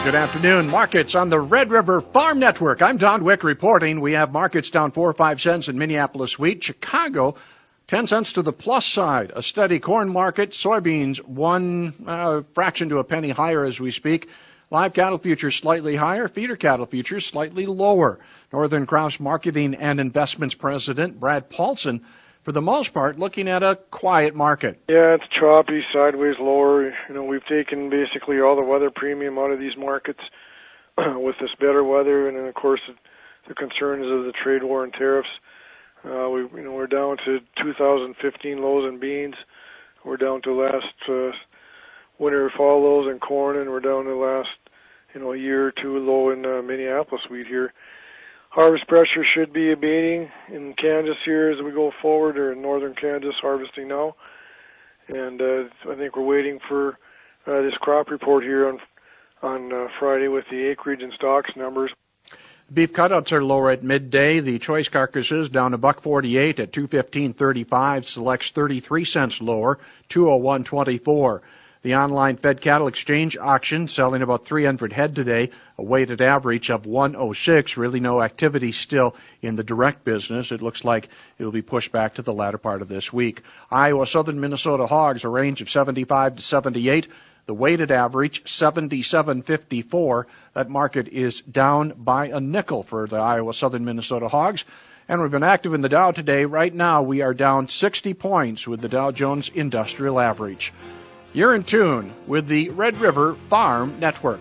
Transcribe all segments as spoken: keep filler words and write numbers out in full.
Good afternoon. Markets on the Red River Farm Network. I'm Don Wick reporting. We have markets down four or five cents in Minneapolis wheat. Chicago, ten cents to the plus side. A steady corn market. Soybeans, one uh, fraction to a penny higher as we speak. Live cattle futures slightly higher. Feeder cattle futures slightly lower. Northern Crops Marketing and Investments President Brad Paulson, for the most part, looking at a quiet market. Yeah, it's choppy, sideways lower. You know, we've taken basically all the weather premium out of these markets with this better weather, and then of course the concerns of the trade war and tariffs. Uh, we, you know, we're down to two thousand fifteen lows in beans. We're down to last uh, winter fall lows in corn, and we're down to last, you know, a year or two low in uh, Minneapolis wheat here. Harvest pressure should be abating in Kansas here as we go forward, or in northern Kansas harvesting now. And uh, I think we're waiting for uh, this crop report here on on uh, Friday with the acreage and stocks numbers. Beef cutouts are lower at midday. The choice carcasses down a buck forty-eight at two fifteen thirty-five. Selects thirty-three cents lower, two oh one twenty-four. The online Fed Cattle Exchange auction selling about three hundred head today, a weighted average of one oh six. Really no activity still in the direct business. It looks like it will be pushed back to the latter part of this week. Iowa Southern Minnesota hogs, a range of seventy-five to seventy-eight. The weighted average, seventy-seven fifty-four. That market is down by a nickel for the Iowa Southern Minnesota hogs. And we've been active in the Dow today. Right now, we are down sixty points with the Dow Jones Industrial Average. You're in tune with the Red River Farm Network.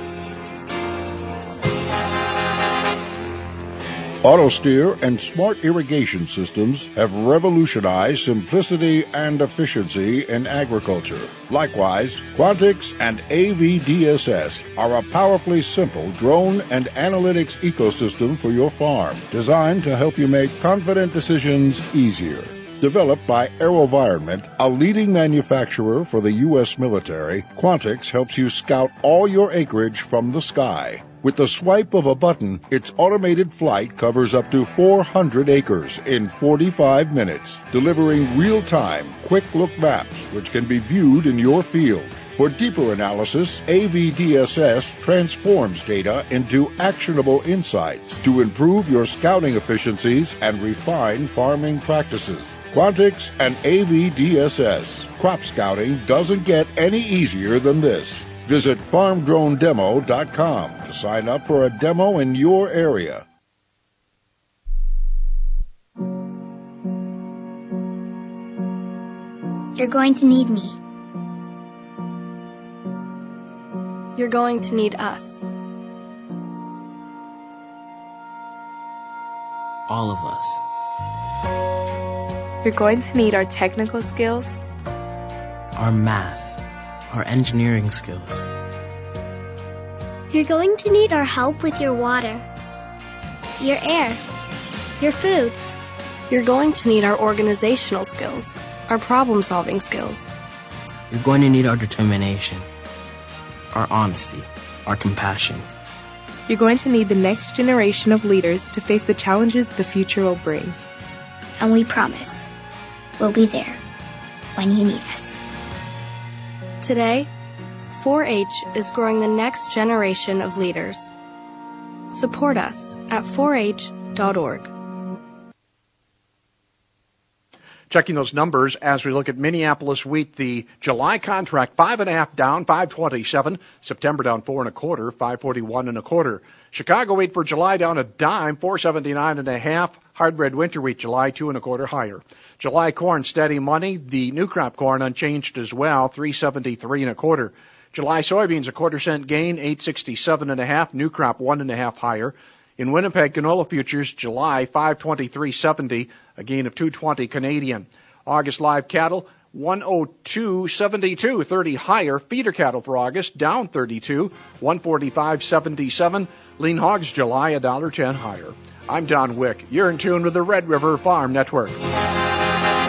AutoSteer and smart irrigation systems have revolutionized simplicity and efficiency in agriculture. Likewise, Quantix and A V D S S are a powerfully simple drone and analytics ecosystem for your farm, designed to help you make confident decisions easier. Developed by AeroVironment, a leading manufacturer for the U S military, Quantix helps you scout all your acreage from the sky. With the swipe of a button, its automated flight covers up to four hundred acres in forty-five minutes, delivering real-time, quick-look maps which can be viewed in your field. For deeper analysis, A V D S S transforms data into actionable insights to improve your scouting efficiencies and refine farming practices. Quantix and A V D S S. Crop scouting doesn't get any easier than this. Visit farm drone demo dot com to sign up for a demo in your area. You're going to need me. You're going to need us. All of us. You're going to need our technical skills, our math, our engineering skills. You're going to need our help with your water, your air, your food. You're going to need our organizational skills, our problem-solving skills. You're going to need our determination, our honesty, our compassion. You're going to need the next generation of leaders to face the challenges the future will bring. And we promise, we'll be there when you need us. Today, four H is growing the next generation of leaders. Support us at four H dot org. Checking those numbers as we look at Minneapolis wheat, the July contract, five and a half down, five twenty-seven. September down four and a quarter, five forty-one and a quarter. Chicago wheat for July down a dime, four seventy-nine and a half. Hard red winter wheat July two and a quarter higher. July corn steady money. The new crop corn unchanged as well, three seventy-three and a quarter. July soybeans a quarter cent gain, eight sixty-seven and a half. New crop one and a half higher. In Winnipeg, canola futures, July five twenty-three seventy, a gain of two twenty Canadian. August live cattle, one oh two seventy-two, thirty higher. Feeder cattle for August, down thirty-two, one forty-five seventy-seven. Lean hogs, July, one dollar ten higher. I'm Don Wick. You're in tune with the Red River Farm Network.